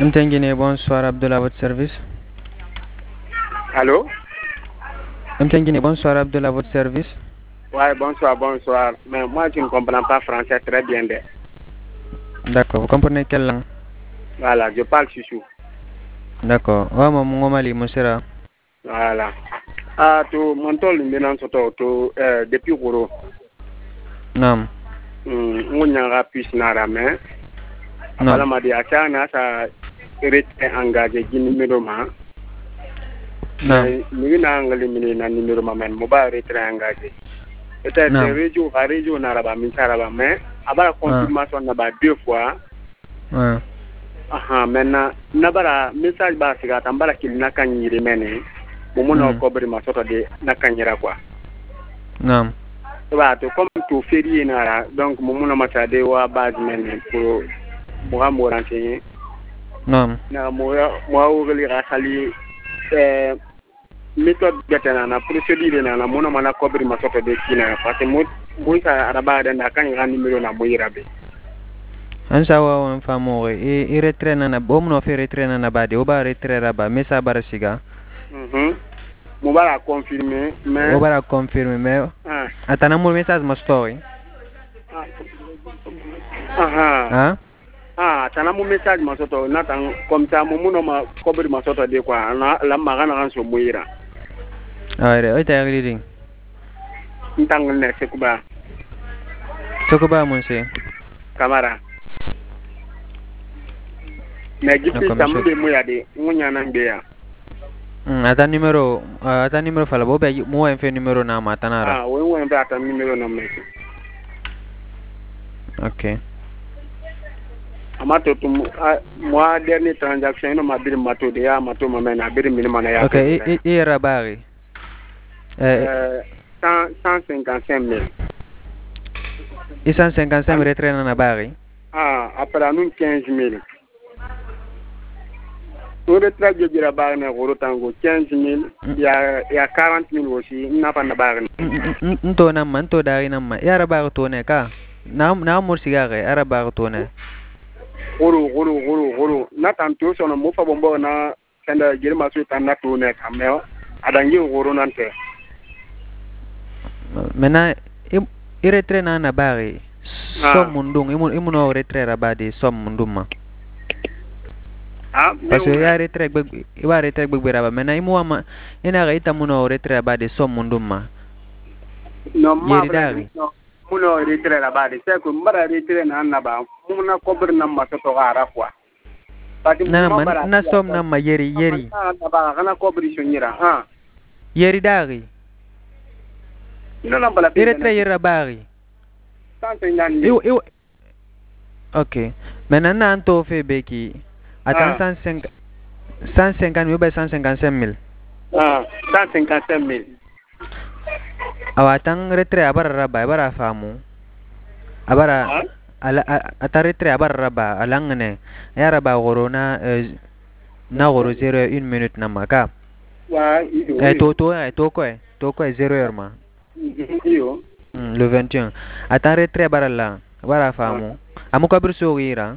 Mtengine, bonsoir Abdullah, à votre service. Allô? Mtengine, bonsoir Abdullah, à votre service. Ouais, bonsoir, bonsoir. Mais moi, je ne comprends pas français très bien. D'accord, vous comprenez quelle langue? Voilà, je parle chouchou. D'accord. Ouais, mon mali, mon sera. Voilà. Ah, tu m'entends le mélange depuis Goro. Non. On y a plus nara, mais. Voilà, m'a dit, à ça, on a ça engagé du numéro ma. Non. Nous n'avons éliminé le numéro ma, mais mobile retrait engagé. Peut-être région n'araba, mais avant la confirmation n'a deux fois. Maintenant, nabara message ba siga tambara kil nakanyiri meni mumuno kobri masoto de nakanyira quoi. Non. Ba to comme to férié nara donc mumuno matade wa base meni pour mo renseigner. Non. Na mo wogli rasali méthode betena na procédure na mono mana kobri masoto de kina parce que mo sa araba da nakanyira numéro na mo yirabe. Ansa wa wan famore e retrait nana bomno fe retrait nana bade o ba retrait raba mesa bara siga. Mo bara confirmer mais o bara confirmer mais atana mo message mo story. Tana mo message ma soto natan comme ça mo muno ma kobri ma soto de quoi la magana kan so moyira. Ayre o ta reading. Ntangul ne sekuba. Sekuba mon se. Kamara. Mais depuis ça mo de moya de ngunya nan be ya. Ata numéro fala bo be mo en fe numéro na ma tanara. wo en be ata numéro na me. OK. Amato moi dernière transaction no ma bir mato de ya mato ma na bir minima na ya. OK, et rabari. 155 000. Et 155 000 retrait na bari. Après nous 15 000. Pour le retrait de la barre na goro tango 15 000, il y a 40 000 aussi, n'a pas de barre. Nto na man to dari na ma. Ya rabari to ne ka. Na mo sigare araba to ne. Goro. Na tanto sono mo fa bombo na kanda girma su tan na to ne kameo. Adangi goro nante. Mena i retrait na bari. Som mundung imuno retrait rabadi som munduma. Parce que ya retrait gbegbe raba mena imu ama ina ga ita muno retrait rabadi som munduma. No ma muno retrait rabadi c'est que mbara retrait na ba muna kobr na ma to gara quoi. Na som na ma yeri. Na ba kana kobri shonyira Yeri dari. Ina bala retrait yera bari. OK. Maintenant na anto fe beki. Attends 150 000 ou 155 000. 155 000. Awatang retrait abara raba abara famu. Abara ata retrait abara raba alangne. Ya raba goro na goro 0 1 minute na maka. To ko 0 heure ma. Le 21. Ata retrait abara la abara famu. Amuka birso gira.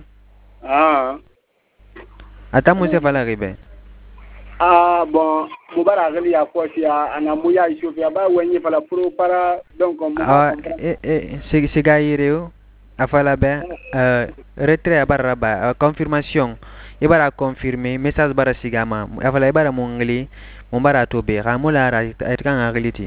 Ata mo se fala ribe. Bon, mubara gali ya kosi ana muya isofia ba wenye fala pro para donc siga yireo afala be retrait abara ba confirmation ibara confirmer message bara sigama afala ibara mongli mumbara to be ramula ra kan agliti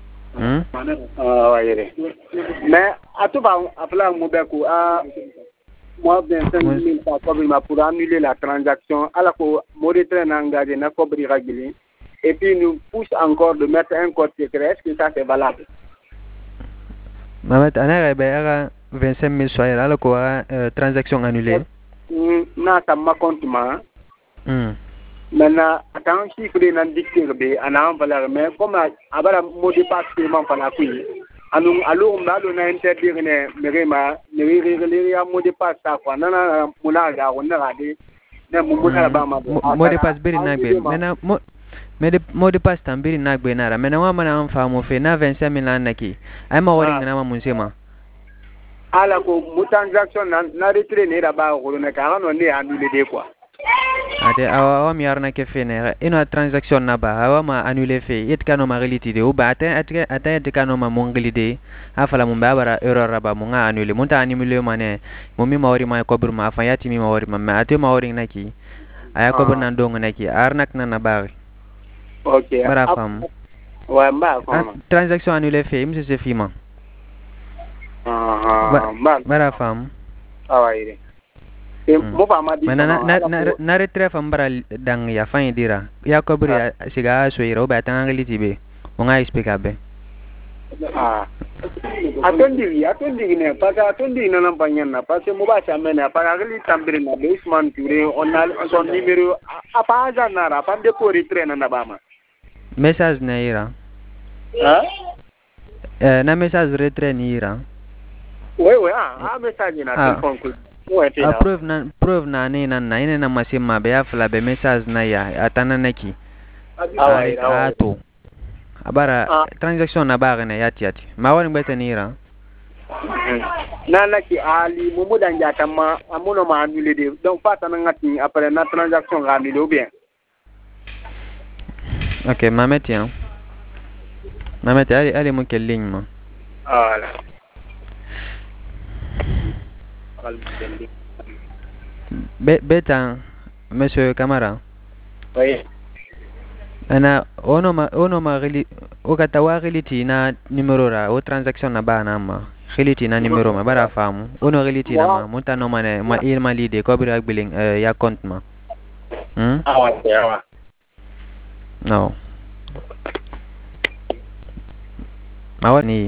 wayere mais atuba afala mubeku moi 25 000 par Kobri pour annuler la transaction à la retrait engagé na Kobri Ragili et puis nous pousse encore de mettre un code secret. Est-ce que ça c'est valable? Mamat ana ga 25 000 soir à la transaction annulée. Na ça ma compte ma. Maintenant attends chiffre nan dicté be ana valeur mais comme abala mot de passe paiement pana kui. Alors on na interdire ne merema ne ya mot de passe ça quoi nana muna ga on na de ne mumuna ba ma mot de passe biri nagbe mena mot de passe tambiri nagbe nara mena wa mana an famo fe na 25 000 naki ay ma wori ngana ma munsema ala ko mu transaction na retrait ne da ba ko ne ka no ne annulé de quoi ate awa mi arna ke fene ino transaction na ba awa ma annuler fe et kano ma reliti de uba ate et kano ma mongli de afala mun ba bara error raba mun ga annuler mun ta annuler mane mun mi mawri ma kobur ma fa yati mi mawri ma ate mawri naki aya kobur nan dong naki arnak na ba okay bara fam wa mba ko transaction annuler fe mi se fima bara fam awaire mo ba ma di na retrait fam bara dang ya fa dira ya kobur ya siga so ira ba tan reliti be mun ga explica be atondi ne paka atondi na nampanyan na parce mo ba sa mena para gali tambiri na basement ture on a son numéro apa aja na ra pa de ko retrait na bama message na ira na message retrait ni ira oui message na téléphone ko preuve na ne na ina na masima be ya fla be message na ya atana naki ato abara transaction na ba na yati ma wani beta ni ira nana ki ali mumu dan jata ma amuno ma annulé de donc pas tan ngati après na transaction annulé ou bien ok mameti ali mo ke ligne ma voilà beta monsieur Camara oui ana ono ma reli o kata wa reliti na numero ra o transaction na ba na ma reliti na numero ma bara famu ono reliti na ma munta no mane ma il ma lide ko bi ak billing ya compte ma awa no ma wani